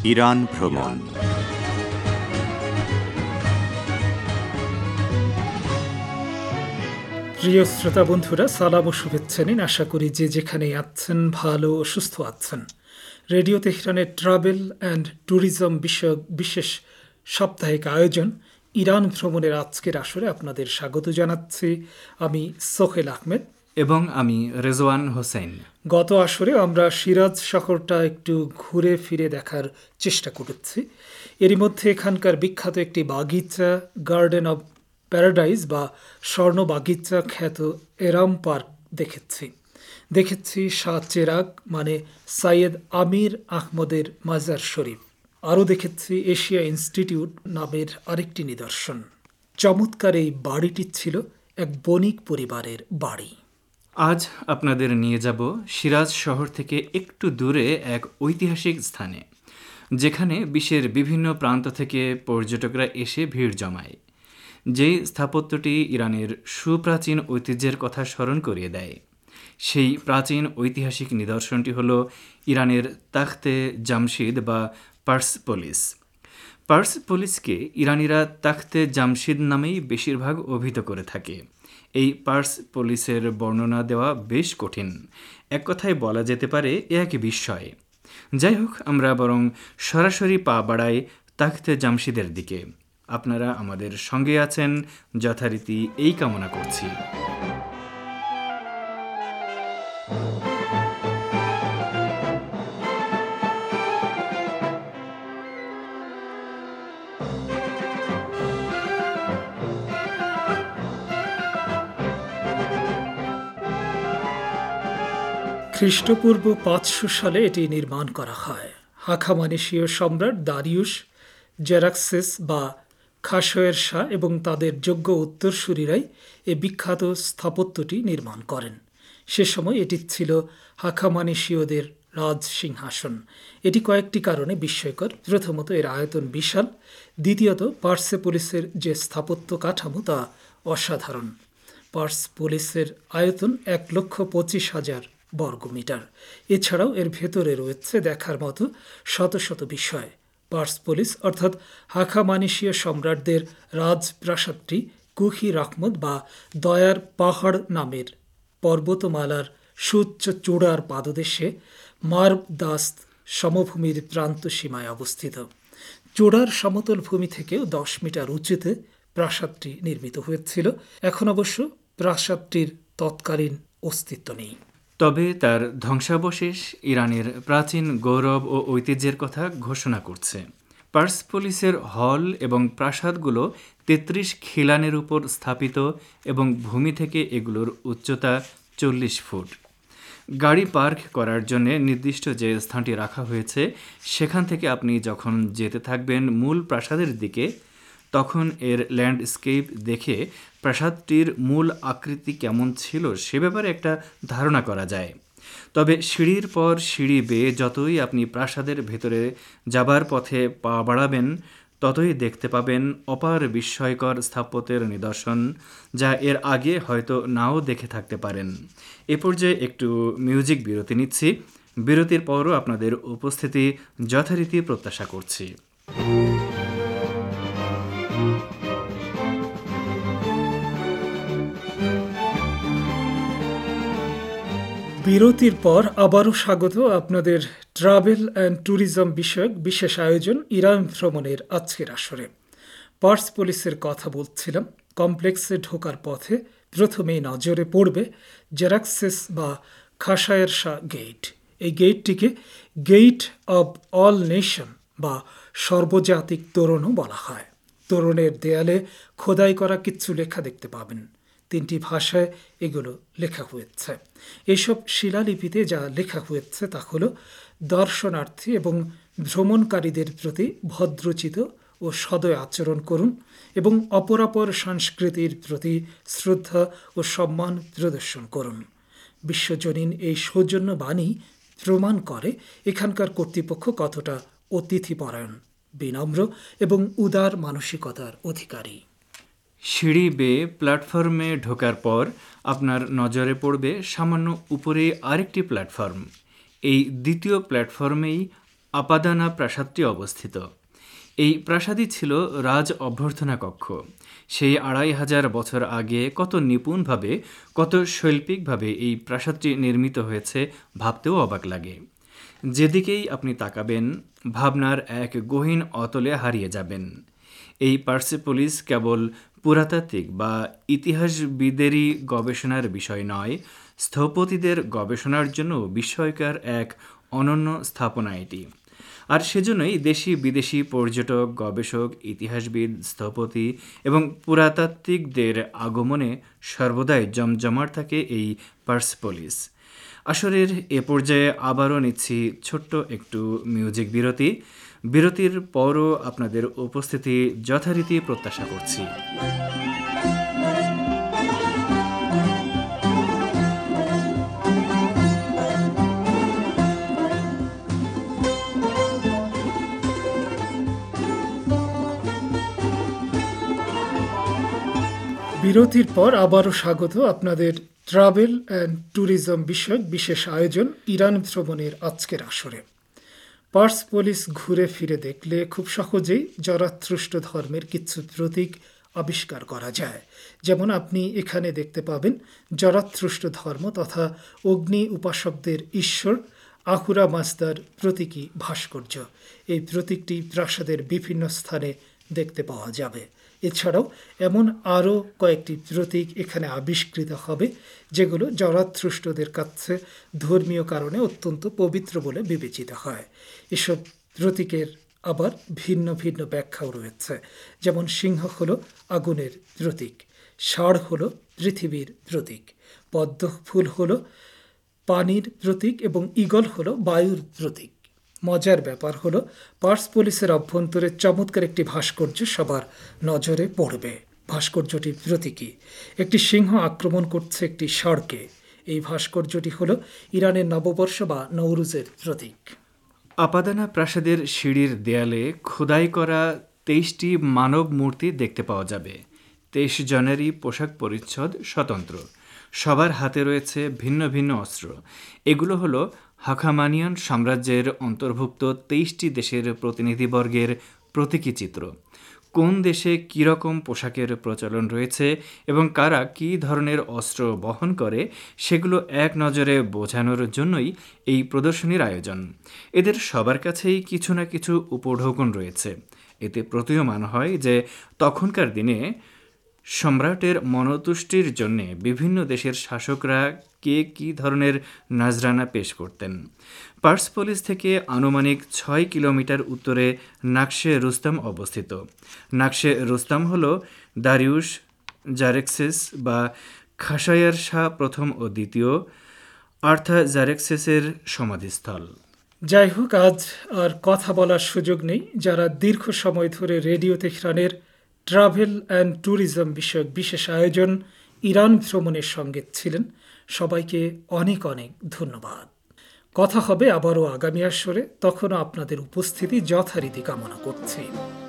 Iran ভ্রমণ। প্রিয় শ্রোতা বন্ধুরা, সালাম ও শুভেচ্ছা নিন। আশা করি যে যেখানে আছেন ভালো ও সুস্থ আছেন। রেডিও তেহরানের ট্রাভেল অ্যান্ড ট্যুরিজম বিষয়ক বিশেষ সাপ্তাহিক আয়োজন ইরান ভ্রমণের আজকের আসরে আপনাদের স্বাগত জানাচ্ছি। আমি সোহেল আহমেদ এবং আমি রেজওয়ান হোসেন। গত আসরে আমরা সিরাজ শহরটা একটু ঘুরে ফিরে দেখার চেষ্টা করেছি। এরই মধ্যে এখানকার বিখ্যাত একটি বাগিচা, গার্ডেন অব প্যারাডাইজ বা স্বর্ণ বাগিচা খ্যাত এরাম পার্ক দেখেছি শাহ চেরাগ মানে সাইয়েদ আমির আহমদের মাজার শরীফ। আরও দেখেছি এশিয়া ইনস্টিটিউট নামের আরেকটি নিদর্শন। চমৎকার এই বাড়িটি ছিল এক বণিক পরিবারের বাড়ি। আজ আপনাদের নিয়ে যাব সিরাজ শহর থেকে একটু দূরে এক ঐতিহাসিক স্থানে, যেখানে বিশ্বের বিভিন্ন প্রান্ত থেকে পর্যটকরা এসে ভিড় জমায়। যেই স্থাপত্যটি ইরানের সুপ্রাচীন ঐতিহ্যের কথা স্মরণ করিয়ে দেয়। সেই প্রাচীন ঐতিহাসিক নিদর্শনটি হল ইরানের তাখতে জামশিদ বা পার্সপোলিস। পার্সপোলিসকে ইরানিরা তাখতে জামশিদ নামেই বেশিরভাগ অভিহিত করে থাকে। এই পার্সপোলিসের বর্ণনা দেওয়া বেশ কঠিন, এক কথায় বলা যেতে পারে এক বিস্ময়। যাই হোক, আমরা বরং সরাসরি পা বাড়াই তাখতে জামশিদের দিকে। আপনারা আমাদের সঙ্গে আছেন যথারীতি এই কামনা করছি। খ্রিস্টপূর্ব 500 সালে এটি নির্মাণ করা হয়। হাখামানেশীয় সম্রাট দারিউশ জেরাক্সেস বা খাসয়ের শাহ এবং তাদের যোগ্য উত্তরসূরিরাই এই বিখ্যাত স্থাপত্যটি নির্মাণ করেন। সে সময় এটি ছিল হাখামানেশীয়দের রাজ সিংহাসন। এটি কয়েকটি কারণে বিস্ময়কর। প্রথমত, এর আয়তন বিশাল। দ্বিতীয়ত, পার্সেপোলিসের যে স্থাপত্য কাঠামো তা অসাধারণ। পার্সপোলিসের আয়তন 1,25,000 বর্গমিটার। এছাড়াও এর ভেতরে রয়েছে দেখার মতো শত শত বিষয়। পার্সপোলিস অর্থাৎ হাখামানেশীয় সম্রাটদের রাজপ্রাসাদটি কুখি রাহমত বা দয়ার পাহাড় নামের পর্বতমালার সুউচ্চ চূড়ার পাদদেশে মার্ব দাস্ত সমভূমির প্রান্ত সীমায় অবস্থিত। চূড়ার সমতল ভূমি থেকেও 10 মিটার উঁচুতে প্রাসাদটি নির্মিত হয়েছিল। এখন অবশ্য প্রাসাদটির তৎকালীন অস্তিত্ব নেই। তবে তার ধ্বংসাবশেষ ইরানের প্রাচীন গৌরব ও ঐতিহ্যের কথা ঘোষণা করছে। পার্সপোলিসের হল এবং প্রাসাদগুলো 33 খিলানের উপর স্থাপিত এবং ভূমি থেকে এগুলোর উচ্চতা 40 ফুট। গাড়ি পার্ক করার জন্য নির্দিষ্ট যে স্থানটি রাখা হয়েছে, সেখান থেকে আপনি যখন যেতে থাকবেন মূল প্রাসাদের দিকে, তখন এর ল্যান্ডস্কেপ দেখে প্রাসাদটির মূল আকৃতি কেমন ছিল সে ব্যাপারে একটা ধারণা করা যায়। তবে সিঁড়ির পর সিঁড়ি বেয়ে যতই আপনি প্রাসাদের ভেতরে যাবার পথে পা বাড়াবেন, ততই দেখতে পাবেন অপার বিস্ময়কর স্থাপত্যের নিদর্শন, যা এর আগে হয়তো নাও দেখে থাকতে পারেন। এ পর্যায়ে একটু মিউজিক বিরতি নিচ্ছি। বিরতির পরও আপনাদের উপস্থিতি যথারীতি প্রত্যাশা করছি। বিরতির পর আবারও স্বাগত আপনাদের ট্রাভেল অ্যান্ড ট্যুরিজম বিষয়ক বিশেষ আয়োজন ইরান ভ্রমণের আজকের আসরে। পার্সপোলিসের কথা বলছিলাম। কমপ্লেক্সে ঢোকার পথে প্রথমেই নজরে পড়বে জেরাক্সেস বা খাসায়ের শাহ গেট। এই গেটটিকে গেট অব অল নেশন বা সর্বজাতিক তোরণও বলা হয়। তোরণের দেয়ালে খোদাই করা কিছু লেখা দেখতে পাবেন। 3টি ভাষায় এগুলো লেখা হয়েছে। এইসব শিলালিপিতে যা লেখা হয়েছে তা হলো দর্শনার্থী এবং ভ্রমণকারীদের প্রতি ভদ্রচিত ও সদয় আচরণ করুন এবং অপরাপর সংস্কৃতির প্রতি শ্রদ্ধা ও সম্মান প্রদর্শন করুন। বিশ্বজনীন এই সৌজন্য বাণী প্রমাণ করে এখানকার কর্তৃপক্ষ কতটা অতিথিপরায়ণ, বিনম্র এবং উদার মানসিকতার অধিকারী। সিঁড়ি বেয়ে প্ল্যাটফর্মে ঢোকার পর আপনার নজরে পড়বে সামান্য উপরে আরেকটি প্ল্যাটফর্ম। এই দ্বিতীয় প্ল্যাটফর্মেই আপাদানা প্রাসাদটি অবস্থিত। এই প্রাসাদই ছিল রাজ অভ্যর্থনা কক্ষ। সেই ২৫০০ বছর আগে কত নিপুণভাবে, কত শৈল্পিকভাবে এই প্রাসাদটি নির্মিত হয়েছে ভাবতেও অবাক লাগে। যেদিকেই আপনি তাকাবেন, ভাবনার এক গহীন অতলে হারিয়ে যাবেন। এই পার্সেপোলিস কেবল পুরাতাত্ত্বিক বা ইতিহাসবিদেরই গবেষণার বিষয় নয়, স্থপতিদের গবেষণার জন্য বিস্ময়কর এক অনন্য স্থাপনা এটি। আর সেজন্যই দেশি বিদেশি পর্যটক, গবেষক, ইতিহাসবিদ, স্থপতি এবং পুরাতাত্ত্বিকদের আগমনে সর্বদাই জমজমাট থাকে এই পার্সেপোলিস। আসরের এ পর্যায়ে আবারও নিচ্ছি ছোট্ট একটু মিউজিক বিরতি। বিরতির পরও আপনাদের উপস্থিতি যথারীতি প্রত্যাশা করছি। বিরতির পর আবারও স্বাগত আপনাদের ট্রাভেল অ্যান্ড ট্যুরিজম বিষয়ক বিশেষ আয়োজন ইরান ভ্রমণের আজকের আসরে। পার্সেপোলিস ঘুরে ফিরে দেখলে খুব সহজেই জরাথ্রুষ্ট ধর্মের কিছু প্রতীক আবিষ্কার করা যায়। যেমন আপনি এখানে দেখতে পাবেন জরাথ্রুষ্ট ধর্ম তথা অগ্নি উপাসকদের ঈশ্বর আহুরা মাজদার প্রতীকী ভাস্কর্য। এই প্রতীকটি প্রাসাদের বিভিন্ন স্থানে দেখতে পাওয়া যাবে। এছাড়াও এমন আরও কয়েকটি প্রতীক এখানে আবিষ্কৃত হবে যেগুলো জরাথ্রুষ্টদের কাছে ধর্মীয় কারণে অত্যন্ত পবিত্র বলে বিবেচিত হয়। এসব প্রতীকের আবার ভিন্ন ভিন্ন ব্যাখ্যাও রয়েছে। যেমন সিংহ হলো আগুনের প্রতীক, ষাঁড় হলো পৃথিবীর প্রতীক, পদ্ম ফুল হলো পানির প্রতীক এবং ঈগল হলো বায়ুর প্রতীক। মজার ব্যাপার হলো পার্সেপোলিসের অভ্যন্তরে চমৎকার একটি ভাস্কর্য সবার নজরে পড়বে। ভাস্কর্যটির প্রতীকী একটি সিংহ আক্রমণ করছে একটি ষাঁড়কে। এই ভাস্কর্যটি হলো ইরানের নববর্ষ বা নৌরুজের প্রতীক। আপাদানা প্রাসাদের সিঁড়ির দেয়ালে খোদাই করা ২৩টি মানব মূর্তি দেখতে পাওয়া যাবে। ২৩ জনেরই পোশাক পরিচ্ছদ স্বতন্ত্র। সবার হাতে রয়েছে ভিন্ন ভিন্ন অস্ত্র। এগুলো হলো হাখামানিয়ান সাম্রাজ্যের অন্তর্ভুক্ত ২৩টি দেশের প্রতিনিধিবর্গের প্রতীকী চিত্র। কোন দেশে কীরকম পোশাকের প্রচলন রয়েছে এবং কারা কী ধরনের অস্ত্র বহন করে সেগুলো এক নজরে বোঝানোর জন্যই এই প্রদর্শনীর আয়োজন। এদের সবার কাছেই কিছু না কিছু উপঢৌকন রয়েছে। এতে প্রতীয়মান হয় যে তখনকার দিনে সম্রাটের মনতুষ্টির জন্য বিভিন্ন দেশের শাসকরা কে কী ধরনের নাজরানা পেশ করতেন। পার্সেপোলিস থেকে আনুমানিক ৬ কিলোমিটার উত্তরে নাকশে রুস্তাম অবস্থিত। নাকশে রুস্তাম হল দারিউশ জারেক্সেস বা খাসায়ার শাহ প্রথম ও দ্বিতীয় আর্থাজারেক্সেসের সমাধিস্থল। যাই হোক, আজ আর কথা বলার সুযোগ নেই। যারা দীর্ঘ সময় ধরে রেডিও তেহরানের ট্রাভেল অ্যান্ড ট্যুরিজম বিষয়ক বিশেষ আয়োজন ইরান ভ্রমণের সঙ্গে ছিলেন, সবাইকে অনেক অনেক ধন্যবাদ। কথা হবে আবারও আগামী আসরে। তখনও আপনাদের উপস্থিতি যথারীতি কামনা করছি।